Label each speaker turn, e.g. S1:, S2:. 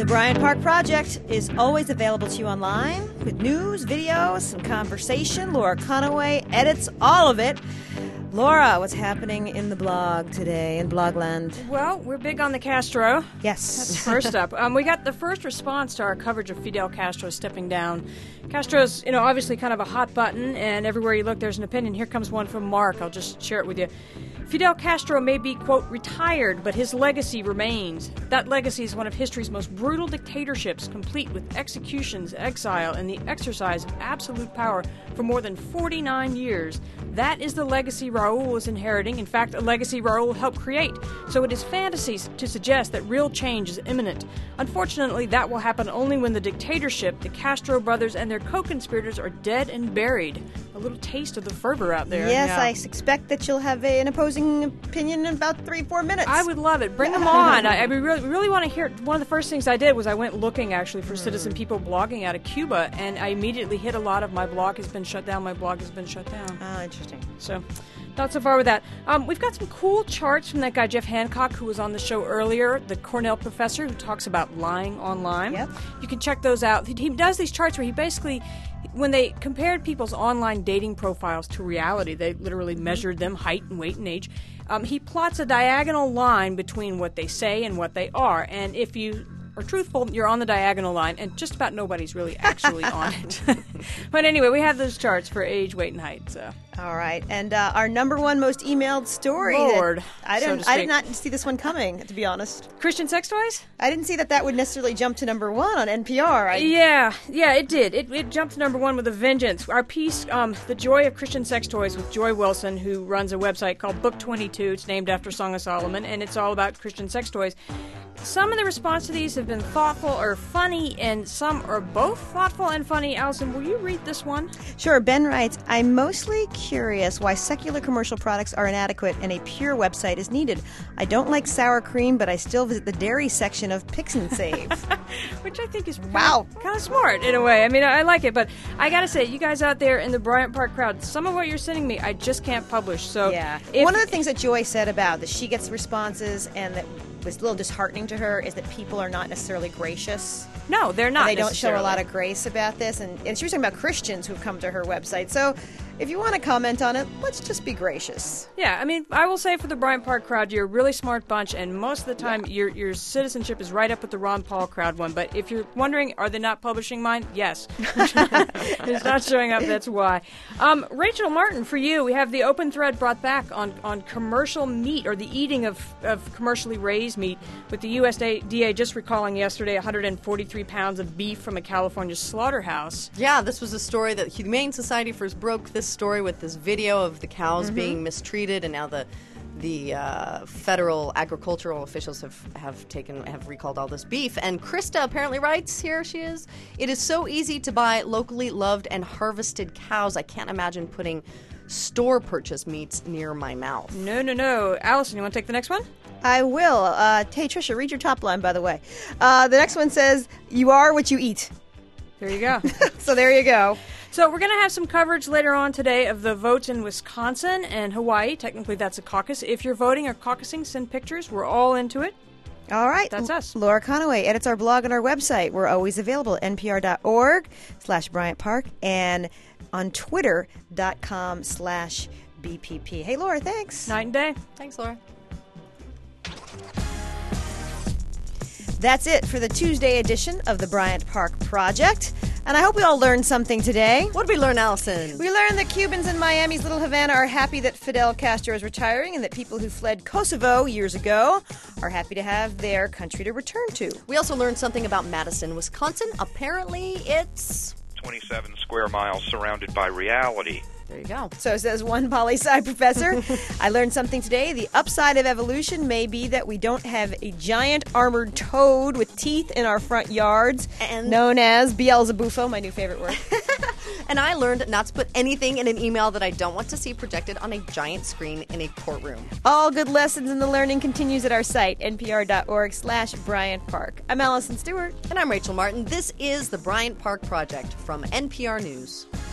S1: The Bryant Park Project is always available to you online with news, videos, some conversation. Laura Conaway edits all of it. Laura, what's happening in the blog today, in Blogland?
S2: Well, we're big on the Castro.
S1: Yes.
S2: That's first up. We got the first response to our coverage of Fidel Castro stepping down. Castro's, obviously kind of a hot button, and everywhere you look, there's an opinion. Here comes one from Mark. I'll just share it with you. Fidel Castro may be, quote, retired, but his legacy remains. That legacy is one of history's most brutal dictatorships, complete with executions, exile, and the exercise of absolute power for more than 49 years. That is the legacy Raul is inheriting. In fact, a legacy Raul helped create. So it is fantasy to suggest that real change is imminent. Unfortunately, that will happen only when the dictatorship, the Castro brothers, and their co-conspirators are dead and buried. A little taste of the fervor out there.
S1: Yes, yeah. I expect that you'll have an opposing opinion in about 3-4 minutes.
S2: I would love it. Bring them on. I really want to hear. One of the first things I did was I went looking, actually, for Citizen People blogging out of Cuba, and I immediately hit a lot of my blog has been shut down. My blog has been shut down.
S1: Oh, interesting.
S2: So, not so far with that. We've got some cool charts from that guy, Jeff Hancock, who was on the show earlier, the Cornell professor who talks about lying online.
S1: Yep. You
S2: can check those out. He does these charts where he basically, when they compared people's online dating profiles to reality, they literally measured them, height and weight and age. He plots a diagonal line between what they say and what they are. And if you are truthful, you're on the diagonal line, and just about nobody's really actually on it. But anyway, we have those charts for age, weight, and height. So.
S1: All right, and our number one most emailed story.
S2: Lord,
S1: I did not see this one coming, to be honest.
S2: Christian sex toys?
S1: I didn't see that would necessarily jump to number one on NPR.
S2: Yeah, it did. It jumped to number one with a vengeance. Our piece, The Joy of Christian Sex Toys, with Joy Wilson, who runs a website called Book 22. It's named after Song of Solomon, and it's all about Christian sex toys. Some of the response to these have been thoughtful or funny, and some are both thoughtful and funny. Allison, will you read this one?
S1: Sure. Ben writes, I'm mostly curious why secular commercial products are inadequate and a pure website is needed. I don't like sour cream, but I still visit the dairy section of Pix and Save.
S2: Which I think is kind of smart in a way. I mean, I like it, but I gotta say, you guys out there in the Bryant Park crowd, some of what you're sending me, I just can't publish. So
S1: yeah. One of the things that Joy said about that she gets responses and that was a little disheartening to her is that people are not necessarily gracious.
S2: No, they're not.
S1: They don't show a lot of grace about this. And she was talking about Christians who've come to her website. So if you want to comment on it, let's just be gracious.
S2: Yeah, I mean, I will say for the Bryant Park crowd, you're a really smart bunch, and most of the time your citizenship is right up with the Ron Paul crowd one. But if you're wondering, are they not publishing mine? Yes. It's not showing up, that's why. Rachel Martin, for you, we have the open thread brought back on commercial meat, or the eating of commercially raised meat, with the USDA just recalling yesterday 143 pounds of beef from a California slaughterhouse.
S3: Yeah, this was a story that Humane Society first broke this story with this video of the cows being mistreated, and now the federal agricultural officials have recalled all this beef. And Krista apparently writes, here she is, it is so easy to buy locally loved and harvested cows. I can't imagine putting store purchase meats near my mouth.
S2: No. Allison, you want to take the next one?
S1: I will. Hey, Tricia, read your top line, by the way. The next one says, you are what you eat.
S2: There you go.
S1: So there you go.
S2: So we're going to have some coverage later on today of the votes in Wisconsin and Hawaii. Technically, that's a caucus. If you're voting or caucusing, send pictures. We're all into it.
S1: All right.
S2: That's us.
S1: Laura Conaway edits our blog and our website. We're always available at npr.org/Bryant Park and on twitter.com/BPP. Hey, Laura, thanks.
S2: Night and day.
S3: Thanks, Laura.
S1: That's it for the Tuesday edition of the Bryant Park Project. And I hope we all learned something today.
S3: What did we learn, Allison?
S1: We learned that Cubans in Miami's Little Havana are happy that Fidel Castro is retiring, and that people who fled Kosovo years ago are happy to have their country to return to.
S3: We also learned something about Madison, Wisconsin. Apparently it's
S4: 27 square miles surrounded by reality.
S3: There you go.
S1: So says one poli-sci professor. I learned something today. The upside of evolution may be that we don't have a giant armored toad with teeth in our front yards, known as Beelzebufo, my new favorite word.
S3: And I learned not to put anything in an email that I don't want to see projected on a giant screen in a courtroom.
S1: All good lessons in the learning continues at our site, npr.org/Bryant Park. I'm Allison Stewart.
S3: And I'm Rachel Martin. This is the Bryant Park Project from NPR News.